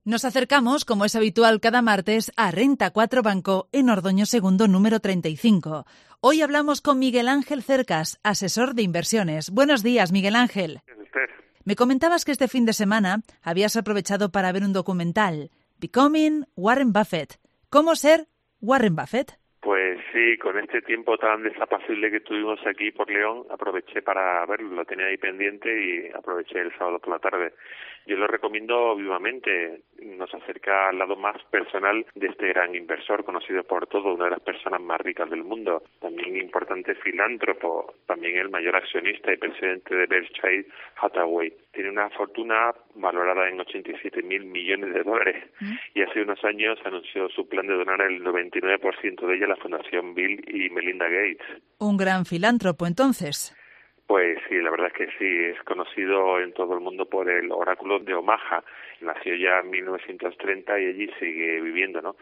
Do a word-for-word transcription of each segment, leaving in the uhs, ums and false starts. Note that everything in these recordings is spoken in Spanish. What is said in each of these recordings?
Nos acercamos, como es habitual cada martes, a Renta cuatro Banco en Ordoño Segundo número treinta y cinco. Hoy hablamos con Miguel Ángel Cercas, asesor de inversiones. Buenos días, Miguel Ángel. Me comentabas que este fin de semana habías aprovechado para ver un documental, Becoming Warren Buffett. ¿Cómo ser Warren Buffett? Pues sí, con este tiempo tan desapacible que tuvimos aquí por León, aproveché para verlo, lo tenía ahí pendiente y aproveché el sábado por la tarde. Yo lo recomiendo vivamente, nos acerca al lado más personal de este gran inversor, conocido por todo, una de las personas más ricas del mundo, también importante filántropo, también el mayor accionista y presidente de Berkshire Hathaway. Tiene una fortuna valorada en ochenta y siete mil millones de dólares ¿Mm? y hace unos años anunció su plan de donar el noventa y nueve por ciento de ella a la Fundación Bill y Melinda Gates. Un gran filántropo, entonces. Pues sí, la verdad es que sí, es conocido en todo el mundo por el oráculo de Omaha. Nació ya en mil novecientos treinta y allí sigue viviendo, ¿no?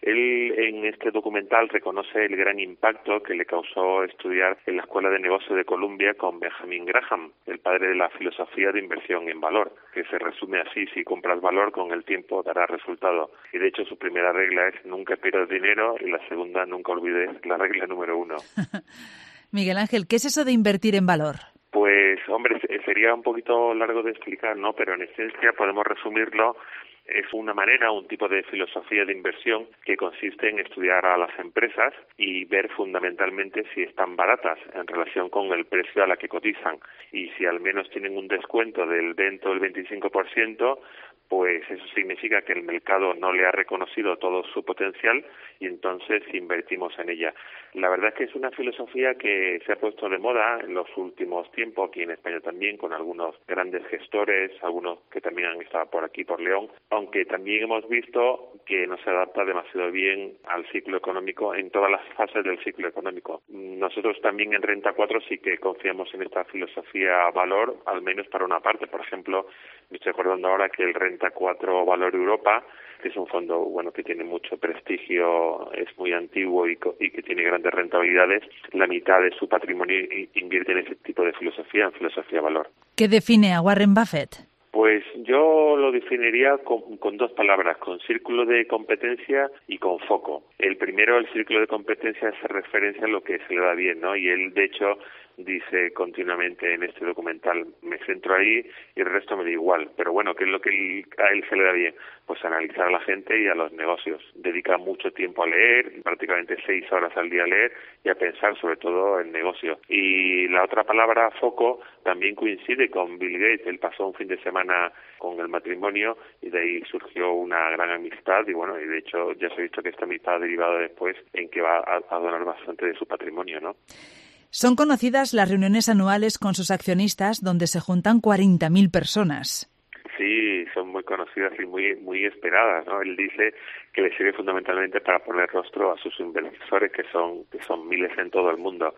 Él en este documental reconoce el gran impacto que le causó estudiar en la Escuela de Negocios de Columbia con Benjamin Graham, el padre de la filosofía de inversión en valor, que se resume así: si compras valor, con el tiempo dará resultado. Y de hecho su primera regla es nunca pierdas dinero y la segunda, nunca olvides la regla número uno. Miguel Ángel, ¿qué es eso de invertir en valor? Pues, hombre, sería un poquito largo de explicar, ¿no? Pero en esencia podemos resumirlo. Es una manera, un tipo de filosofía de inversión que consiste en estudiar a las empresas y ver fundamentalmente si están baratas en relación con el precio a la que cotizan. Y si al menos tienen un descuento del veinte o el veinticinco por ciento, pues eso significa que el mercado no le ha reconocido todo su potencial y entonces invertimos en ella. La verdad es que es una filosofía que se ha puesto de moda en los últimos tiempos, aquí en España también, con algunos grandes gestores, algunos que también han estado por aquí, por León, aunque también hemos visto que no se adapta demasiado bien al ciclo económico en todas las fases del ciclo económico. Nosotros también en Renta cuatro sí que confiamos en esta filosofía valor, al menos para una parte. Por ejemplo, me estoy acordando ahora que el Renta cuatro Valor Europa, que es un fondo bueno que tiene mucho prestigio, es muy antiguo y, y que tiene grandes rentabilidades, la mitad de su patrimonio invierte en ese tipo de filosofía, en filosofía valor. ¿Qué define a Warren Buffett? Pues yo lo definiría con, con dos palabras, con círculo de competencia y con foco. El primero, el círculo de competencia, hace referencia a lo que se le da bien, ¿no? Y él, de hecho, dice continuamente en este documental, me centro ahí y el resto me da igual. Pero bueno, ¿qué es lo que él, a él se le da bien? Pues analizar a la gente y a los negocios. Dedica mucho tiempo a leer, prácticamente seis horas al día a leer y a pensar sobre todo en negocio. Y la otra palabra, foco, también coincide con Bill Gates. Él pasó un fin de semana con el matrimonio y de ahí surgió una gran amistad y bueno, y de hecho ya se ha visto que esta amistad ha derivado después en que va a, a donar bastante de su patrimonio, ¿no? Son conocidas las reuniones anuales con sus accionistas donde se juntan cuarenta mil personas. Sí, son muy conocidas y muy muy esperadas, ¿no? Él dice que le sirve fundamentalmente para poner rostro a sus inversores, que son que son miles en todo el mundo.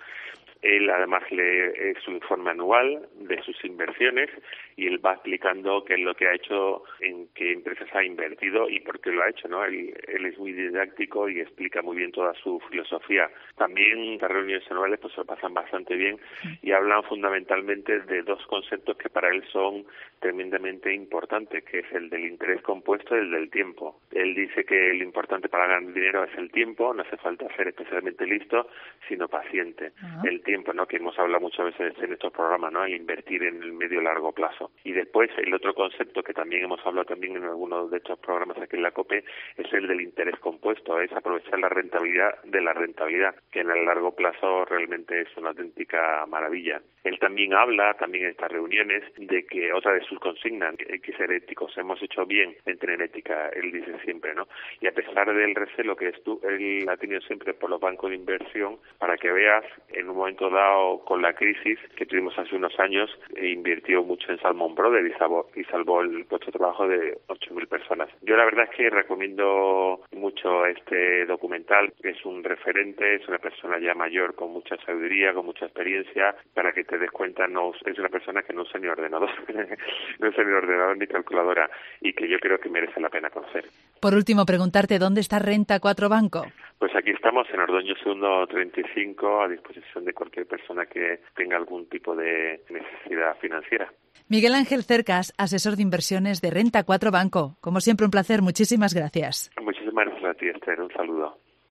Él además lee su informe anual de sus inversiones y él va explicando qué es lo que ha hecho, en qué empresas ha invertido y por qué lo ha hecho, ¿no? Él, él es muy didáctico y explica muy bien toda su filosofía. También las reuniones anuales pues se pasan bastante bien y hablan fundamentalmente de dos conceptos que para él son tremendamente importantes, que es el del interés compuesto y el del tiempo. Él dice que lo importante para ganar dinero es el tiempo, no hace falta ser especialmente listo, sino paciente. Uh-huh. El tiempo, ¿no? Que hemos hablado muchas veces en estos programas, ¿no? El invertir en el medio y largo plazo. Y después el otro concepto que también hemos hablado también en algunos de estos programas aquí en la COPE es el del interés compuesto, es aprovechar la rentabilidad de la rentabilidad, que en el largo plazo realmente es una auténtica maravilla. Él también habla, también en estas reuniones, de que otra de sus consignas, que hay que ser éticos. Hemos hecho bien en tener ética, él dice siempre, ¿no? Y a pesar del recelo que estu- él ha tenido siempre por los bancos de inversión, para que veas, en un momento dado con la crisis que tuvimos hace unos años, e invirtió mucho en Salmon Brothers y salvó, y salvó el puesto de trabajo de ocho mil personas. Yo la verdad es que recomiendo mucho este documental. Es un referente, es una persona ya mayor con mucha sabiduría, con mucha experiencia. Para que te des cuenta, no es una persona que no usa ni ordenador, no usa ni ordenador ni calculadora y que yo creo que merece la pena conocer. Por último, preguntarte, ¿dónde está Renta cuatro Banco? Pues Pues aquí estamos en Ordoño Segundo treinta y cinco, a disposición de cualquier persona que tenga algún tipo de necesidad financiera. Miguel Ángel Cercas, asesor de inversiones de Renta cuatro Banco. Como siempre, un placer. Muchísimas gracias. Muchísimas gracias a ti, Esther. Un saludo.